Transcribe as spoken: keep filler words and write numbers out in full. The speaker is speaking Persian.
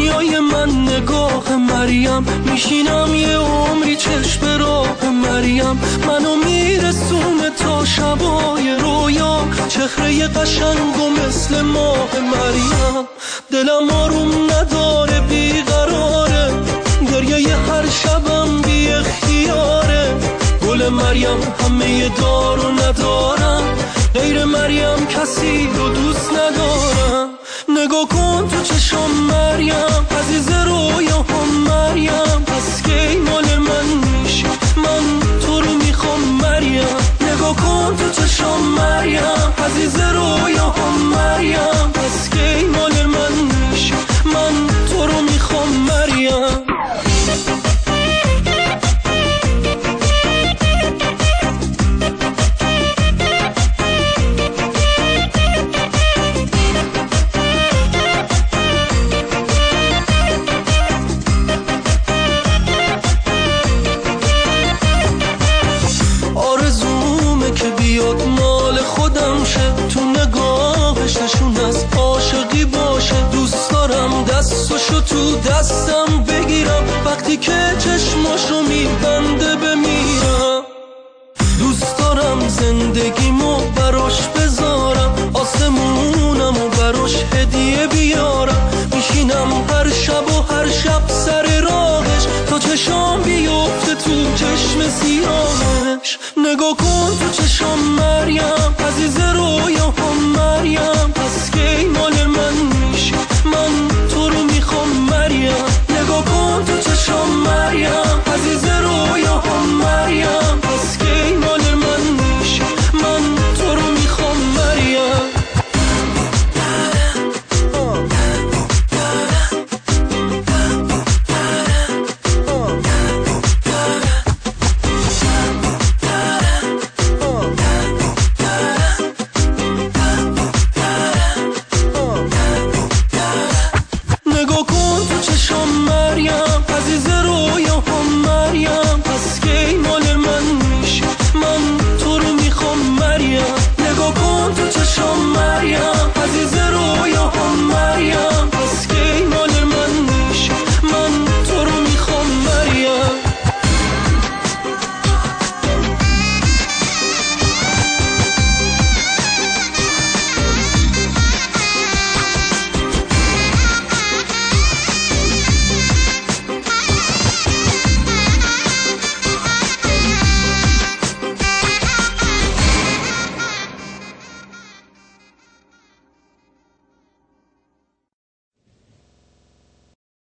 دنیای من نگاه مریم، میشینم یه عمری چشم راه مریم، منو میرسونه تا شبای رویا، چهره قشنگ و مثل ماه مریم. دلم آروم نداره بیقراره، گریه هر شبم بی اختیاره. گل مریم همه دار و ندارم، غیر مریم کسی رو دوست ندارم. نگاه کن تو چشم مریم، عزیز رویا هم مریم، پس کی مال من میشی؟ من تو رو میخوام مریم. نگاه کن تو چشم مریم، عزیز رویا هم مریم، پس کی مال من میشی؟ من تو رو میخوام مریم. بیاد مال خودم شه، تو نگاهش نشون از عاشقی باشه. دوست دارم دستشو تو دستم بگیرم، وقتی که چشماشو میبنده بمیرم. دوست دارم زندگیمو براش بذارم، آسمونمو براش هدیه بیارم.